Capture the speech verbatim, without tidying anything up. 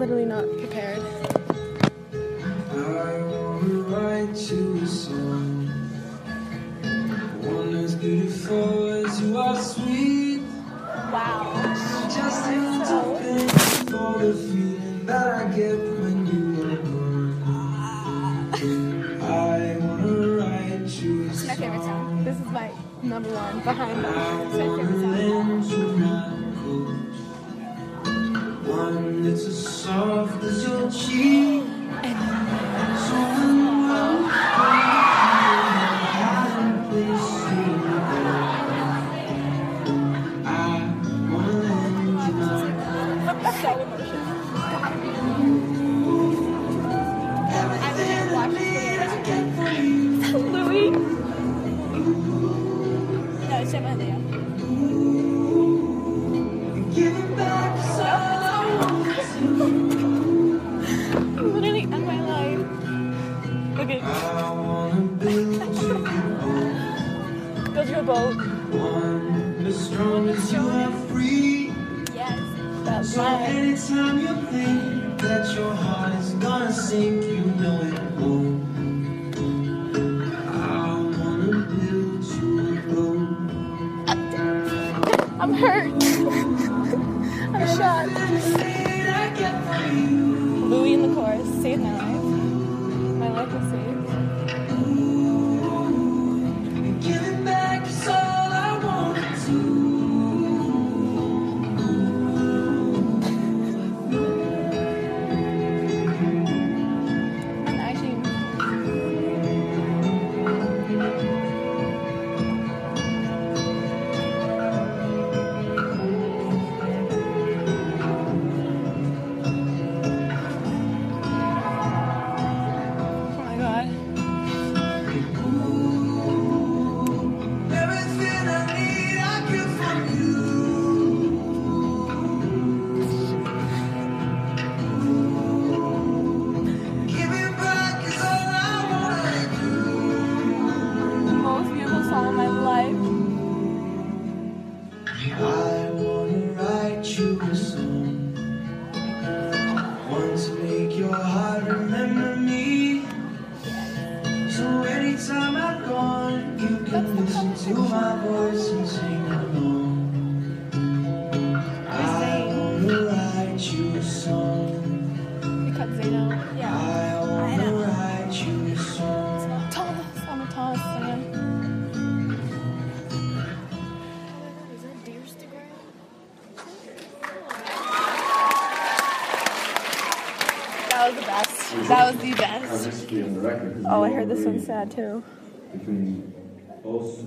literally not prepared. I wanna write you a song, one as beautiful as you are sweet. Wow. Just enough to paint for the feeling that I get when you are gone. I wanna write you a This is my favorite song. song. This is my number one behind them. I It's my wanna favorite song. lend you my coat, one that's as soft as your cheek. So when the world hasn't been seen, I wanna lend you my coat. So emotional. Everything I need, I get from you. Louis? No, it's Emily. Giving back is all I want to. I'm literally on my life. Okay. I wanna build you a boat, Build you a boat. one as strong as you are free. Yes. That's So mine. anytime you think that your heart is gonna sink, you know it won't. I wanna build you a boat. I'm hurt. I'm shot. Everything I get from you. Louis in the chorus saved my life. My life was saved. Giving back is all I wanna do. I'm actually. Oh my god. Everything I need, I get from you. Giving back is all I wanna do. The most beautiful song of my life. I wanna write you a song, one to make your heart remember me. So anytime I'm gone, you can listen to my voice and sing along. I wanna write you a song. Because they know. Yeah. I wanna write you a song. Thomas. I'm a Thomas fan. Is that deer sticker? That was the best. That was the best. Our history on the record. Oh, I heard this one's sad too. Between both